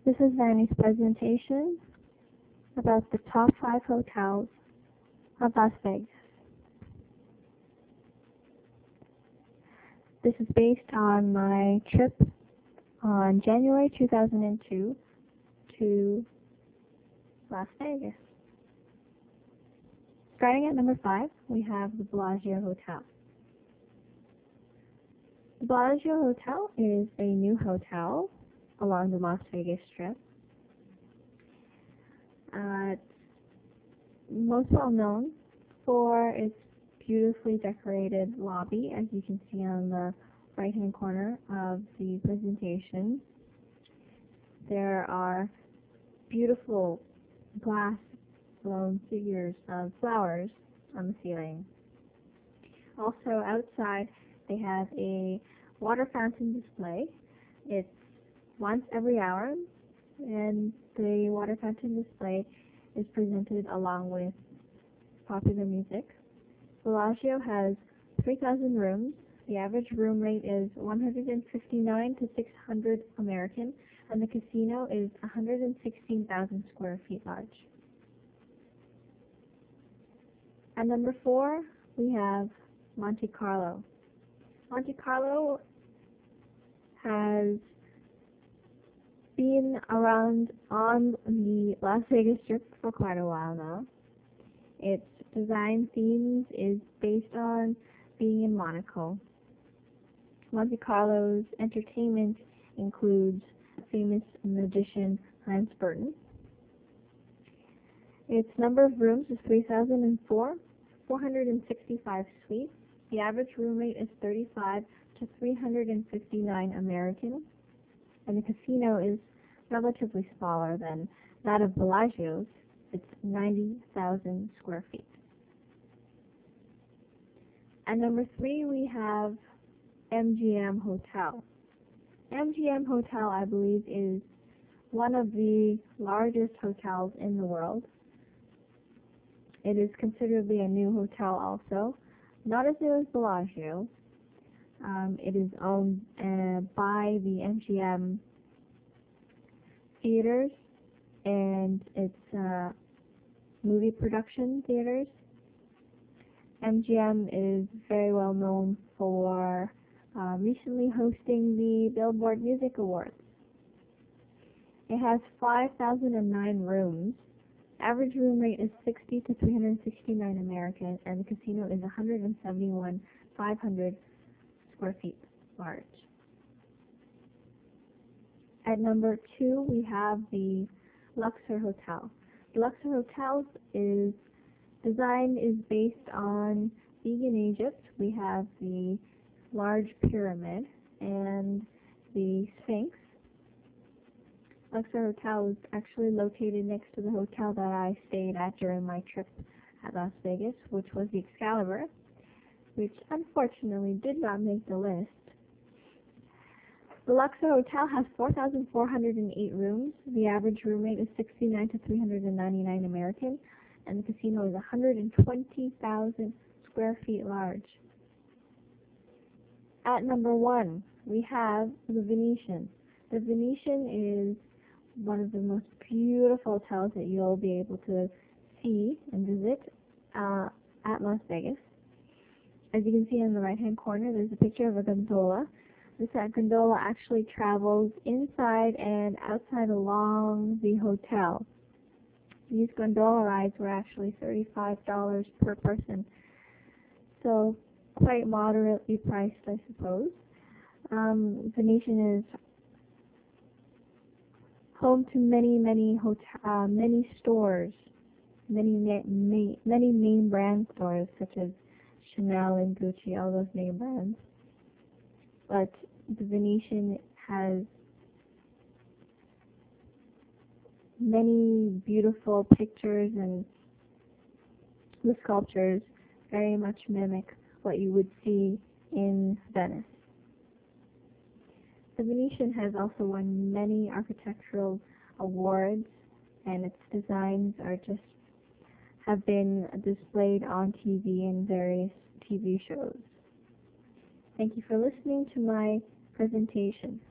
This is Vanny's presentation about the top 5 hotels of Las Vegas. This is based on my trip on January 2002 to Las Vegas. Starting at number 5, we have the Bellagio Hotel. The Bellagio Hotel is a new hotel along the Las Vegas Strip. It's most well known for its beautifully decorated lobby, as you can see on the right-hand corner of the presentation. There are beautiful glass-blown figures of flowers on the ceiling. Also outside, they have a water fountain display. It's once every hour, and the water fountain display is presented along with popular music. Bellagio has 3,000 rooms. The average room rate is $159 to $600 American, and the casino is 116,000 square feet large. At number 4, we have Monte Carlo. Monte Carlo has been around on the Las Vegas Strip for quite a while now. Its design themes is based on being in Monaco. Monte Carlo's entertainment includes famous magician Hans Burton. Its number of rooms is 3,004, 465 suites. The average room rate is 35 to 359 American, and the casino is relatively smaller than that of Bellagio's. It's 90,000 square feet. At number 3, we have MGM Hotel. MGM Hotel, I believe, is one of the largest hotels in the world. It is considerably a new hotel also, not as new as Bellagio. It is owned by the MGM theaters and its movie production theaters. MGM is very well known for recently hosting the Billboard Music Awards. It has 5,009 rooms. Average room rate is 60 to 369 American, and the casino is 171,500 square feet large. At number 2, we have the Luxor Hotel. The Luxor Hotel's design is based on being in Egypt. We have the large pyramid and the Sphinx. Luxor Hotel is actually located next to the hotel that I stayed at during my trip at Las Vegas, which was the Excalibur, which unfortunately did not make the list. The Luxor Hotel has 4,408 rooms. The average room rate is 69 to 399 American, and the casino is 120,000 square feet large. At number 1, we have the Venetian. The Venetian is one of the most beautiful hotels that you'll be able to see and visit at Las Vegas. As you can see in the right-hand corner, there's a picture of a gondola. This gondola actually travels inside and outside along the hotel. These gondola rides were actually $35 per person, so quite moderately priced, I suppose. Venetian is home to many stores, many name brand stores such as Chanel and Gucci, all those name brands. But the Venetian has many beautiful pictures, and the sculptures very much mimic what you would see in Venice. The Venetian has also won many architectural awards, and its designs have been displayed on TV in various TV shows. Thank you for listening to my presentation.